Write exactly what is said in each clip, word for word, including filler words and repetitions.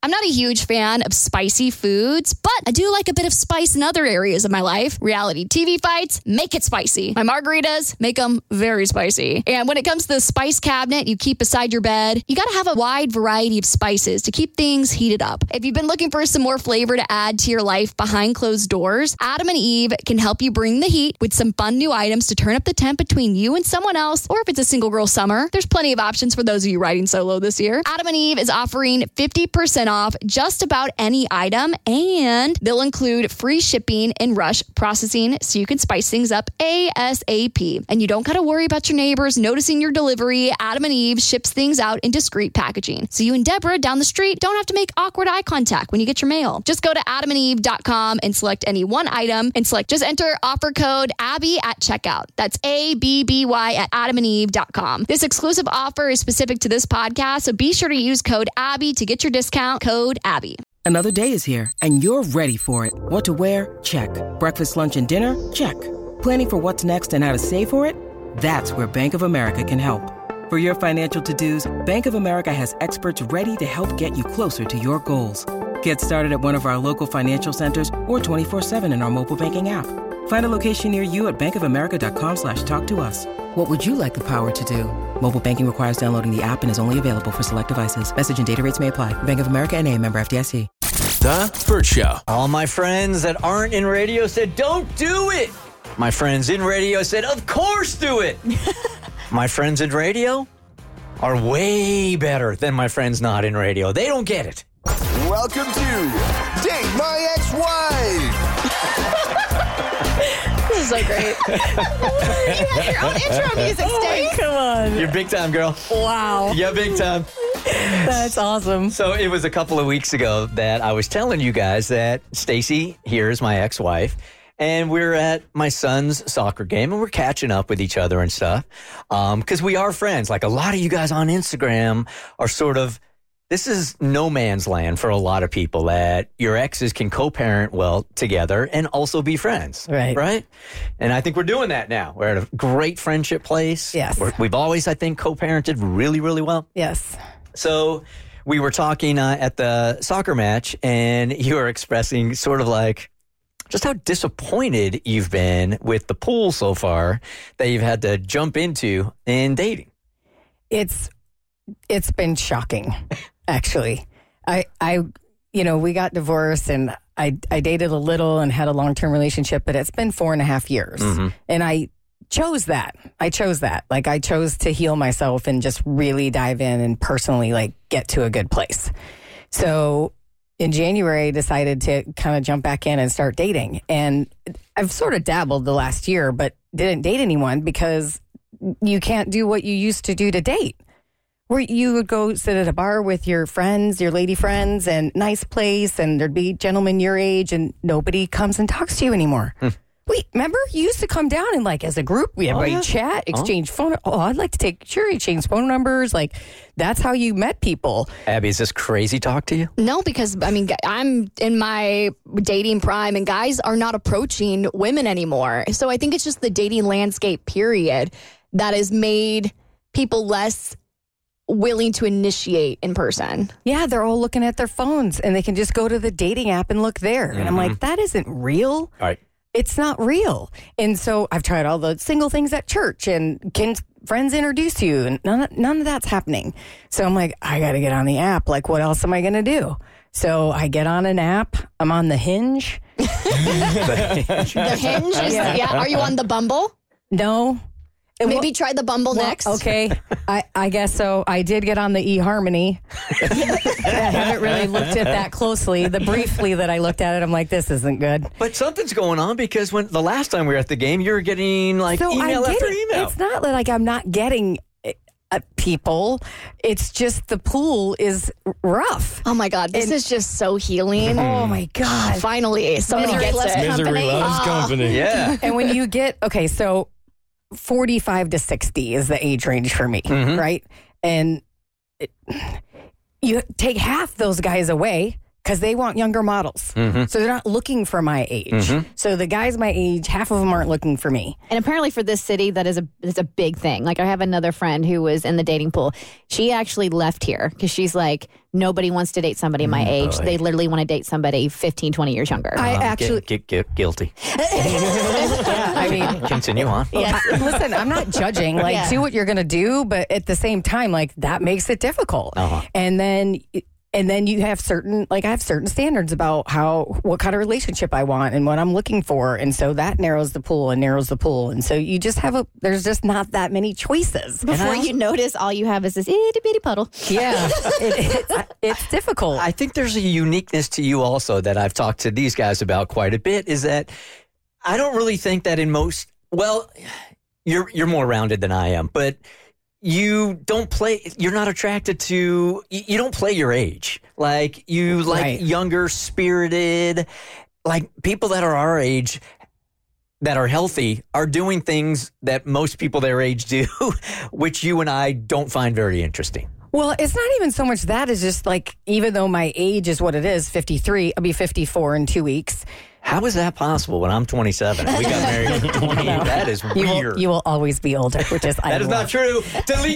I'm not a huge fan of spicy foods, but I do like a bit of spice in other areas of my life. Reality T V fights, make it spicy. My margaritas, make them very spicy. And when it comes to the spice cabinet you keep beside your bed, you got to have a wide variety of spices to keep things heated up. If you've been looking for some more flavor to add to your life behind closed doors, Adam and Eve can help you bring the heat with some fun new items to turn up the temp between you and someone else, or if it's a single girl summer, there's plenty of options for those of you riding solo this year. Adam and Eve is offering fifty percent off just about any item, and they'll include free shipping and rush processing so you can spice things up ASAP. And you don't got to worry about your neighbors noticing your delivery. Adam and Eve ships things out in discreet packaging, so you and Deborah down the street don't have to make awkward eye contact when you get your mail. Just go to adam and eve dot com and select any one item and select, just enter offer code Abby at checkout. That's A B B Y at adam and eve dot com. This exclusive offer is specific to this podcast, so be sure to use code Abby to get your discount. Code Abby. Another day is here, and you're ready for it. What to wear? Check. Breakfast, lunch, and dinner? Check. Planning for what's next and how to save for it? That's where Bank of America can help. For your financial to-dos, Bank of America has experts ready to help get you closer to your goals. Get started at one of our local financial centers or twenty-four seven in our mobile banking app. Find a location near you at bankofamerica.com slash talk to us. What would you like the power to do? Mobile banking requires downloading the app and is only available for select devices. Message and data rates may apply. Bank of America N A, member F D I C. The Bert Show. All my friends that aren't in radio said, don't do it. My friends in radio said, of course do it. My friends in radio are way better than my friends not in radio. They don't get it. Welcome to Date My Ex-Wife. This is so great. You have your own intro music, Stacey. Come on. You're big time, girl. Wow. Yeah, big time. That's awesome. So it was a couple of weeks ago that I was telling you guys that Stacey here is my ex-wife. And we're at my son's soccer game, and we're catching up with each other and stuff. Um, because we are friends. Like, a lot of you guys on Instagram are sort of, this is no man's land for a lot of people, that your exes can co-parent well together and also be friends. Right. Right? And I think we're doing that now. We're at a great friendship place. Yes. We're, we've always, I think, co-parented really, really well. Yes. So we were talking uh, at the soccer match, and you were expressing sort of like, just how disappointed you've been with the pool so far that you've had to jump into in dating. It's it's been shocking, actually. I I you know, we got divorced, and I I dated a little and had a long-term relationship, but it's been four and a half years. Mm-hmm. And I chose that. I chose that. Like, I chose to heal myself and just really dive in and personally, like, get to a good place. So in January, I decided to kind of jump back in and start dating. And I've sort of dabbled the last year, but didn't date anyone because you can't do what you used to do to date. Where you would go sit at a bar with your friends, your lady friends, and nice place, and there'd be gentlemen your age, and nobody comes and talks to you anymore. Hmm. Wait, remember? You used to come down and, like, as a group, we everybody oh, yeah. chat, exchange oh. phone. Oh, I'd like to take, sure, exchange phone numbers. Like, that's how you met people. Abby, is this crazy talk to you? No, because, I mean, I'm in my dating prime, and guys are not approaching women anymore. So I think it's just the dating landscape, period, that has made people less willing to initiate in person. Yeah, they're all looking at their phones, and they can just go to the dating app and look there. Mm-hmm. And I'm like, that isn't real. All right. It's not real. And so I've tried all the single things at church, and can friends introduce you? And none, none of that's happening. So I'm like, I got to get on the app. Like, what else am I going to do? So I get on an app. I'm on the Hinge. the Hinge? The Hinge? Is, yeah. yeah. Are you on the Bumble? No. Maybe well, try the Bumble well, next. Okay. I, I guess so. I did get on the eHarmony. I haven't really looked at that closely. The briefly that I looked at it, I'm like, this isn't good. But something's going on, because when the last time we were at the game, you were getting like so email after getting, email. It's not like I'm not getting uh, people. It's just the pool is rough. Oh my God. This and, is just so healing. Oh my God. Finally, somebody Misery gets it. Misery company. loves oh. company. Yeah. And when you get, okay, so forty-five to sixty is the age range for me, mm-hmm. right? And it, you take half those guys away, because they want younger models. Mm-hmm. So they're not looking for my age. Mm-hmm. So the guys my age, half of them aren't looking for me. And apparently for this city, that is a is a big thing. Like I have another friend who was in the dating pool. She actually left here because she's like, nobody wants to date somebody my age. Boy. They literally want to date somebody fifteen, twenty years younger. I Um, actually... get, get, get guilty. yeah, I mean... Continue on. I- listen, I'm not judging. Like, Yeah. do what you're going to do, but at the same time, like, that makes it difficult. Uh-huh. And then... And then you have certain, like I have certain standards about how, what kind of relationship I want and what I'm looking for. And so that narrows the pool and narrows the pool. And so you just have a, there's just not that many choices. Before you notice, all you have is this itty bitty puddle. Yeah, it, it, it's difficult. I think there's a uniqueness to you also that I've talked to these guys about quite a bit is that I don't really think that in most, well, you're, you're more rounded than I am, but you don't play, you're not attracted to, you don't play your age. Like, you like Right. younger, spirited, like people that are our age that are healthy are doing things that most people their age do, which you and I don't find very interesting. Well, it's not even so much that, it's just like, even though my age is what it is, fifty-three, I'll be fifty-four in two weeks. How is that possible when I'm twenty-seven? We got married at twenty. That is You will, weird. you will always be older, which is I That is love. not true. Delete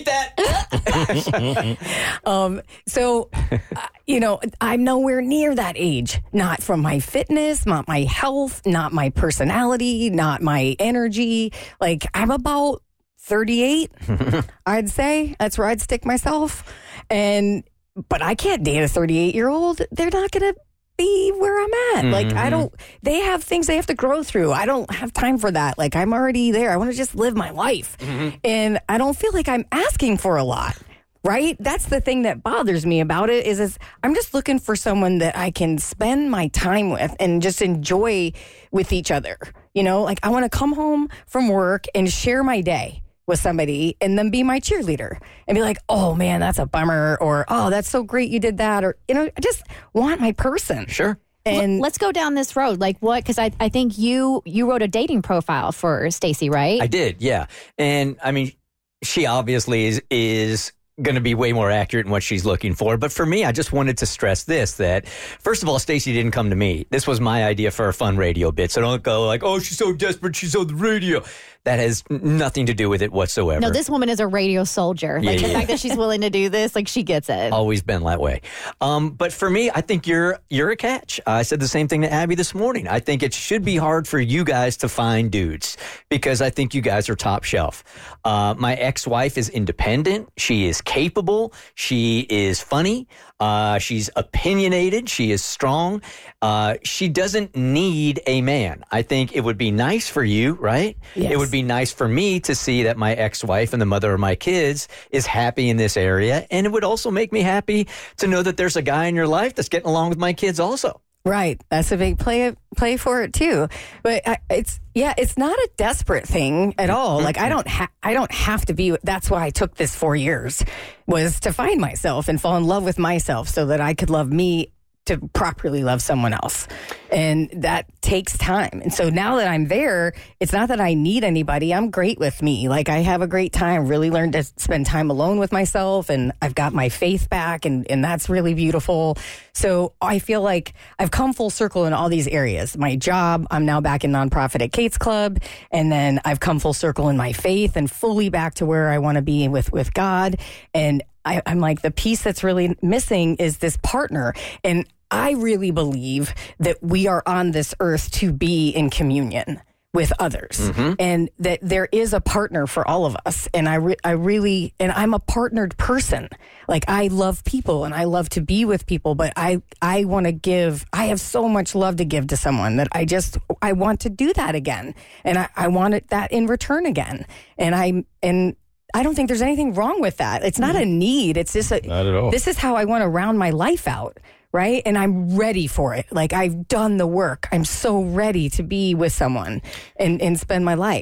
that. Um, so, uh, you know, I'm nowhere near that age. Not from my fitness, not my health, not my personality, not my energy. Like, I'm about thirty-eight, I'd say. That's where I'd stick myself. And, but I can't date a thirty-eight year old. They're not going to be where I'm at. Mm-hmm. Like, I don't, they have things they have to grow through. I don't have time for that. Like, I'm already there. I want to just live my life. Mm-hmm. And I don't feel like I'm asking for a lot. Right? That's the thing that bothers me about it is, is I'm just looking for someone that I can spend my time with and just enjoy with each other. You know, like I want to come home from work and share my day with somebody and then be my cheerleader and be like, oh man, that's a bummer. Or, oh, that's so great you did that. Or, you know, I just want my person. Sure. And Let's go down this road. Like what? Because I, I think you you wrote a dating profile for Stacy, right? I did, yeah. And I mean, she obviously is is going to be way more accurate in what she's looking for. But for me, I just wanted to stress this, that first of all, Stacy didn't come to me. This was my idea for a fun radio bit. So don't go like, oh, she's so desperate, she's on the radio. That has nothing to do with it whatsoever. No, this woman is a radio soldier. Yeah, Like the yeah. fact that she's willing to do this, like she gets it. Always been that way. Um, but for me, I think you're you're a catch. I said the same thing to Abby this morning. I think it should be hard for you guys to find dudes because I think you guys are top shelf. Uh, my ex-wife is independent. She is capable. She is funny. Uh, she's opinionated. She is strong. Uh, she doesn't need a man. I think it would be nice for you, right? Yes. It would be nice for me to see that my ex-wife and the mother of my kids is happy in this area. And it would also make me happy to know that there's a guy in your life that's getting along with my kids also. right. That's a big play play for it too. But I, it's yeah, it's not a desperate thing at all. Like I don't ha- I don't have to be. That's why I took this four years was to find myself and fall in love with myself so that I could love me to properly love someone else. And that takes time. And so now that I'm there, it's not that I need anybody. I'm great with me. Like I have a great time, really learned to spend time alone with myself. And I've got my faith back and, and that's really beautiful. So I feel like I've come full circle in all these areas. My job, I'm now back in nonprofit at Kate's Club. And then I've come full circle in my faith and fully back to where I want to be with, with God. And I, I'm like, the piece that's really missing is this partner. And I really believe that we are on this earth to be in communion with others mm-hmm. and that there is a partner for all of us. And I, re- I really, and I'm a partnered person. Like I love people and I love to be with people, but I, I want to give, I have so much love to give to someone that I just, I want to do that again. And I, I want it, that in return again. And I, and I don't think there's anything wrong with that. It's not a need. It's just a, Not at all. this is how I want to round my life out. Right. And I'm ready for it. Like I've done the work. I'm so ready to be with someone and, and spend my life.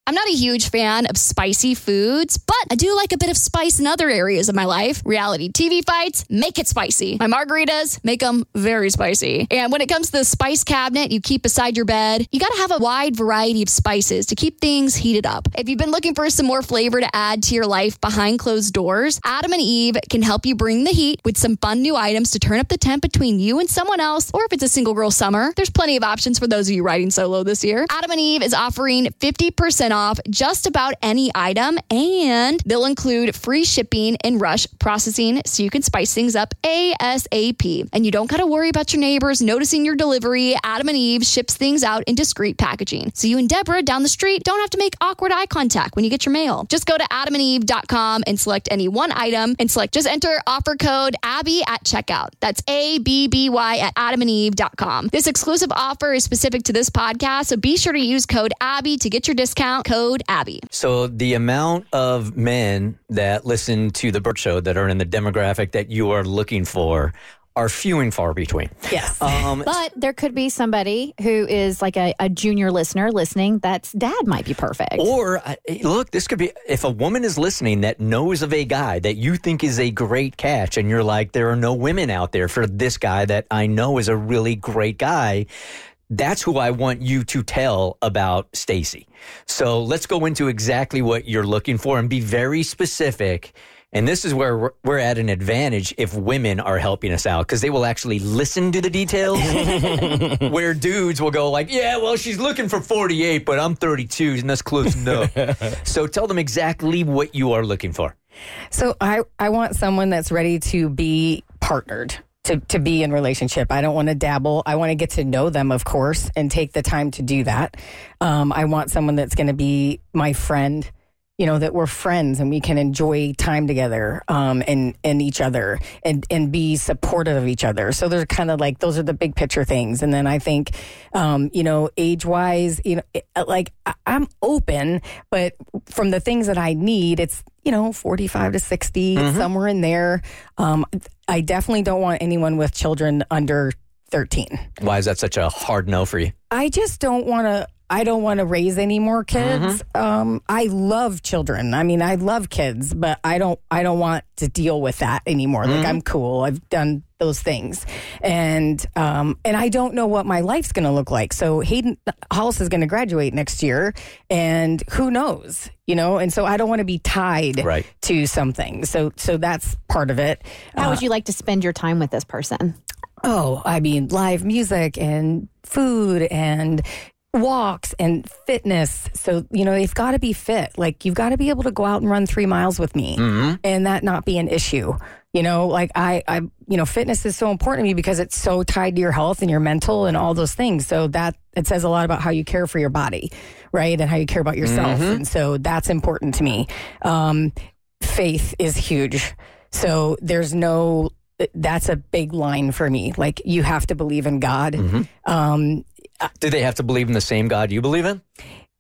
I'm not a huge fan of spicy foods, but I do like a bit of spice in other areas of my life. Reality T V fights, make it spicy. My margaritas, make them very spicy. And when it comes to the spice cabinet you keep beside your bed, you got to have a wide variety of spices to keep things heated up. If you've been looking for some more flavor to add to your life behind closed doors, Adam and Eve can help you bring the heat with some fun new items to turn up the temp between you and someone else, or if it's a single girl summer, there's plenty of options for those of you riding solo this year. Adam and Eve is offering fifty percent off just about any item, and they'll include free shipping and rush processing so you can spice things up ASAP. And you don't got to worry about your neighbors noticing your delivery. Adam and Eve ships things out in discreet packaging, so you and Deborah down the street don't have to make awkward eye contact when you get your mail. Just go to adam and eve dot com and select any one item and select just enter offer code Abby at checkout. That's A B B Y at adam and eve dot com. This exclusive offer is specific to this podcast, so be sure to use code Abby to get your discount. Code Abby. So the amount of men that listen to the Burt Show that are in the demographic that you are looking for are few and far between. Yes. Um, But there could be somebody who is like a, a junior listener listening that's dad might be perfect. Or, uh, look, this could be, if a woman is listening that knows of a guy that you think is a great catch, and you're like, there are no women out there for this guy that I know is a really great guy, that's who I want you to tell about Stacy. So let's go into exactly what you're looking for and be very specific. And this is where we're, we're at an advantage if women are helping us out, because they will actually listen to the details where dudes will go like, yeah, well, she's looking for forty-eight, but I'm thirty-two, and that's close enough. So tell them exactly what you are looking for. So I, I want someone that's ready to be partnered. To, to be in relationship. I don't want to dabble. I want to get to know them, of course, and take the time to do that. Um, I want someone that's going to be my friend, you know, that we're friends and we can enjoy time together um, and, and each other and, and be supportive of each other. So they're kind of like, those are the big picture things. And then I think, um, you know, age wise, you know, it, like I, I'm open, but from the things that I need, it's, you know, forty-five to sixty, mm-hmm. somewhere in there. Um, I definitely don't want anyone with children under thirteen. Why is that such a hard no for you? I just don't want to. I don't want to raise any more kids. Mm-hmm. Um, I love children. I mean, I love kids, but I don't. I don't want to deal with that anymore. Mm-hmm. Like I'm cool. I've done those things, and um, and I don't know what my life's going to look like. So Hayden Hollis is going to graduate next year, and who knows, you know. And so I don't want to be tied right. to something. So so that's part of it. How uh, would you like to spend your time with this person? Oh, I mean, live music and food and walks and fitness. So, you know, they've got to be fit. Like, you've got to be able to go out and run three miles with me mm-hmm. and that not be an issue. You know, like I, I, you know, fitness is so important to me because it's so tied to your health and your mental and all those things. So that it says a lot about how you care for your body, right? And how you care about yourself. Mm-hmm. And so that's important to me. Um, faith is huge. So there's no, that's a big line for me. Like, you have to believe in God. Mm-hmm. Um, Do they have to believe in the same God you believe in?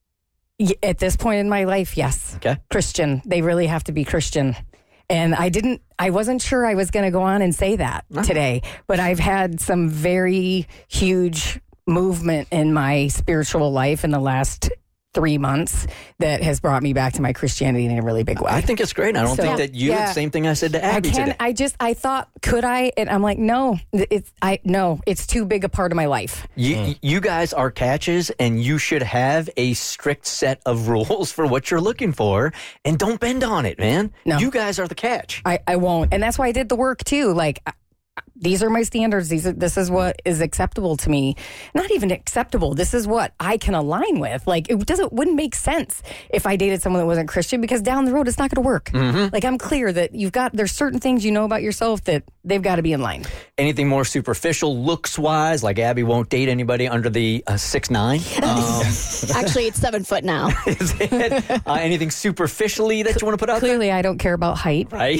At this point in my life, yes. Okay. Christian. They really have to be Christian. And I didn't, I wasn't sure I was going to go on and say that no. today, but I've had some very huge movement in my spiritual life in the last three months that has brought me back to my Christianity in a really big way. I think it's great. I don't so, think that you yeah. the same thing I said to Abby I can, today. I just, I thought, could I? And I'm like, no, it's, I, no, it's too big a part of my life. You, mm. you guys are catches, and you should have a strict set of rules for what you're looking for, and don't bend on it, man. No. You guys are the catch. I, I won't. And that's why I did the work too. Like, these are my standards. These are, this is what is acceptable to me. Not even acceptable. This is what I can align with. Like, it doesn't, wouldn't make sense if I dated someone that wasn't Christian, because down the road, it's not going to work. Mm-hmm. Like, I'm clear that you've got, there's certain things you know about yourself that they've got to be in line. Anything more superficial looks wise, like Abby won't date anybody under the uh, six nine. Um, Actually, it's seven foot now. Is it? Uh, anything superficially that you want to put out Clearly, there? I don't care about height. Right.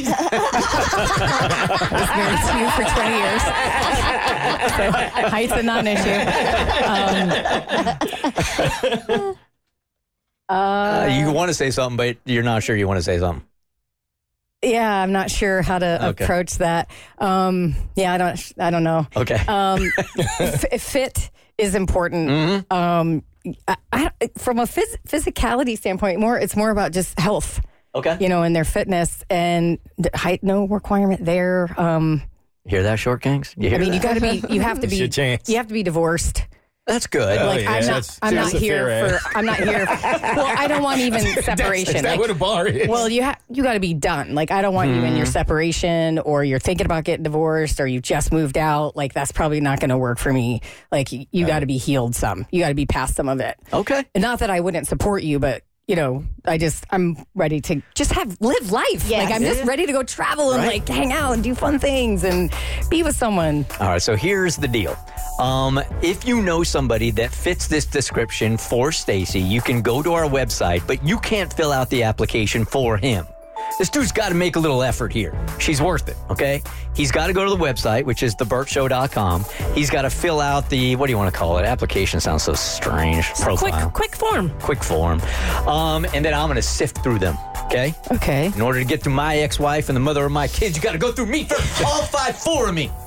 I was married to you for twenty years. So height's a non-issue. Um, uh, uh, you want to say something, but you're not sure you want to say something. Yeah, I'm not sure how to okay. approach that. Um, yeah, I don't. I don't know. Okay. Um, f- fit is important. Mm-hmm. Um, I, I, from a phys- physicality standpoint, more it's more about just health. Okay. You know, and their fitness and the height, no requirement there. Um, Hear that, Short Kings? You hear I mean, that? you got to be, you have to It's be, your chance. you have to be divorced. That's good. Oh, Like yeah, I'm not, that's- I'm not that's a here fair for, ask. I'm not here. Well, I don't want even separation. Is that Like, what a bar is? well, you have, you got to be done. Like I don't want you in your separation, or you're thinking about getting divorced, or you just moved out. Like that's probably not going to work for me. Like you, you got to be healed some. You got to be past some of it. Okay. And not that I wouldn't support you, but you know, I just I'm ready to just have live life. Yes. Like I'm just ready to go travel and Right. like hang out and do fun things and be with someone. All right, so here's the deal. Um, if you know somebody that fits this description for Stacy, you can go to our website, but you can't fill out the application for him. This dude's got to make a little effort here. She's worth it, okay? He's got to go to the website, which is the burt show dot com. He's got to fill out the, what do you want to call it? Application sounds so strange. Profile. Quick, quick form. Quick form. Um, and then I'm going to sift through them, okay? Okay. In order to get to my ex-wife and the mother of my kids, you got to go through me first. All five, four of me.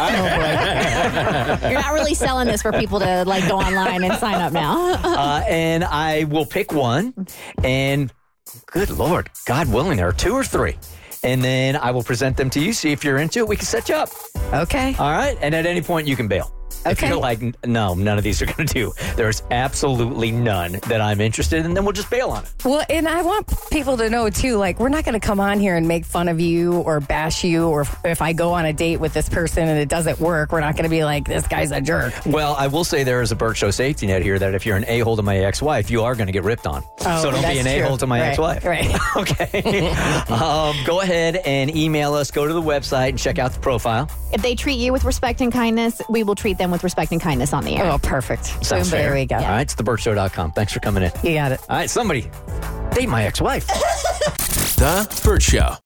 You're not really selling this for people to like go online and sign up now. Uh, and I will pick one, and good Lord, God willing, there are two or three. And then I will present them to you, see if you're into it. We can set you up. Okay. All right? And at any point, you can bail. If Okay. you're like, "N- no, none of these are going to do. There's absolutely none that I'm interested in, then we'll just bail on it. Well, and I want people to know too, like, we're not going to come on here and make fun of you or bash you, or if, if I go on a date with this person and it doesn't work, we're not going to be like, this guy's a jerk. Well, I will say there is a Burt Show safety net here that if you're an a-hole to my ex-wife, you are going to get ripped on. Oh, so don't be that's an a-hole true. to my Right, ex-wife. right. Okay. um, go ahead and email us. Go to the website and check out the profile. If they treat you with respect and kindness, we will treat them with respect and kindness on the air. Oh, perfect. Sounds Boom, there fair. we go. All right, it's the burt show dot com. Thanks for coming in. You got it. All right, somebody date my ex-wife. The Burt Show.